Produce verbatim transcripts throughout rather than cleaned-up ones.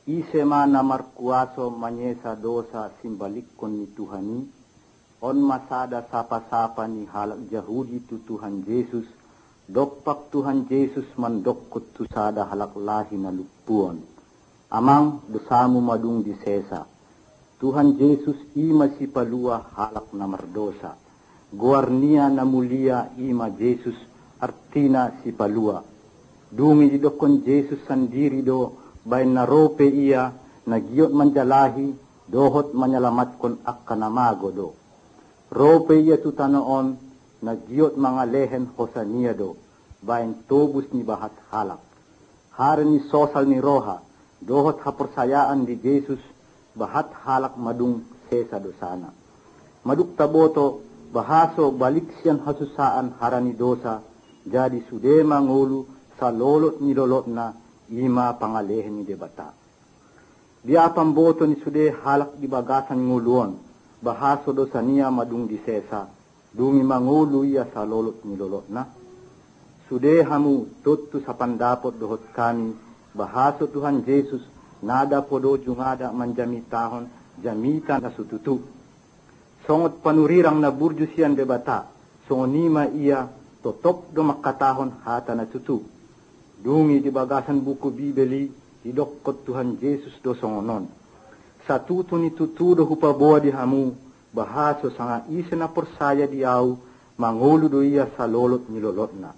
Isema na markuaso manyesa dosa simbalik kon ni Tuhani, on masada sapa-sapa ni halak Yahudi tu Tuhan Yesus, dokpak Tuhan Yesus mandokot tu sada halak lahi na lupuan. Amang dosamu madung di sesa. Tuhan Yesus ima si palua halak na mardosa. Guarnia na mulia ima Yesus artina si palua. Dungi di dokon Yesus sendiri do, bain narope ia, nagiot manjalahi, dohot manyalamatkon akkanamago do. Rope ia tutanoon, nagiot mga lehen hosania do, bain tobus ni bahat halak. Hari ni sosal ni roha, dohot hapersayaan di Yesus, bahat halak madung sesa dosana. Maduk taboto, bahaso balik siyan hasusaan harani dosa, jadi sude mangulu sa lolot ni lolot na, ima pangalehen ni debata. Dia pamboto ni sude halak di bagasan nguluon, bahaso dosa niya madung di sesa, dungi mangulu iya sa lolot ni lolot na. Sude hamu tutu sa pandapot dohot kami, bahaso Tuhan Yesus, nada podo jungada manjami tahon, jamitan na sututu. Songot panurirang na burju siyan debata, songonima iya, totop do makatahon hata na tutu. Dungi di bagasan buku Bibeli, didokot Tuhan Yesus do songonon. Sa tuto ni tutudo hupaboa di hamu, bahaso sanga isa na persaya diaw, mangulu do iya sa lolot ni lolot na.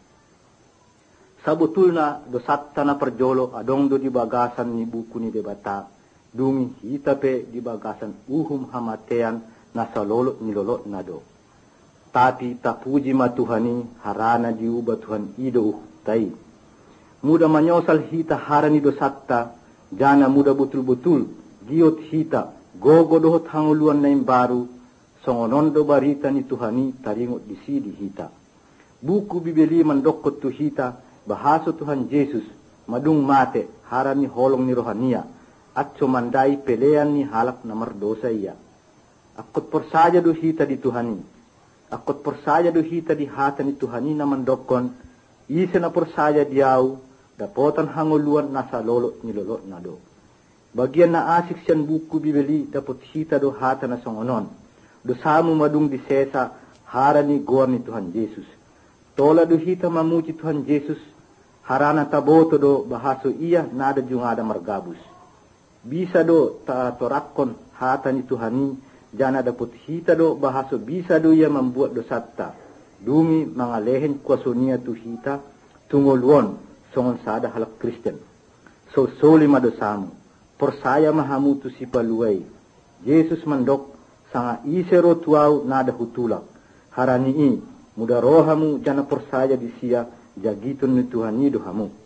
Sa butul na do satta na perjolo, adong do di bagasan ni buku ni debata, dungi hitape di bagasan uhum hamatean na sa lolot ni lolot na do. Tapi tapuji matuhani, harana diuba Tuhan ido uhtai. Muda manyosal hita harani dosatta, jana muda betul-betul, giot hita, gogo dohot hanguluan na baru, songonon do barita ni Tuhani taringot di sidi hita. Buku Bibeli mandokot tu hita, bahaso Tuhan Yesus, madung mate, harani holong ni rohania, at sumandai pelean ni halak na mardosa iya. Akot persaja do hita di Tuhani, akot persaja do hita di hata ni Tuhani na mandokon, isa na persaja diaw, dapotan hanguluan nasa lolot ni lolot na do. Bagian na asik siyan buku Bibeli dapot hita do hata na songonon. Dosamu madung di sesa harani gor ni Tuhan Yesus. Tola do hita mamuji Tuhan Yesus, harana taboto do bahaso iya nada jungada margabus. Bisa do ta torakon hata ni Tuhani, jana dapot hita do bahaso bisa do ia membuat dosatta. Dungi mga lehen kwasonia tu hita, tungoluon, songon sada halak Kristen. So soli madosamu, persaya mahamu tu si paluay. Yesus mandok, sanga isero tuaw nada hutulak. Harani i, muda rohamu jana persaya di siya, jagiton ni Tuhan nido hamu.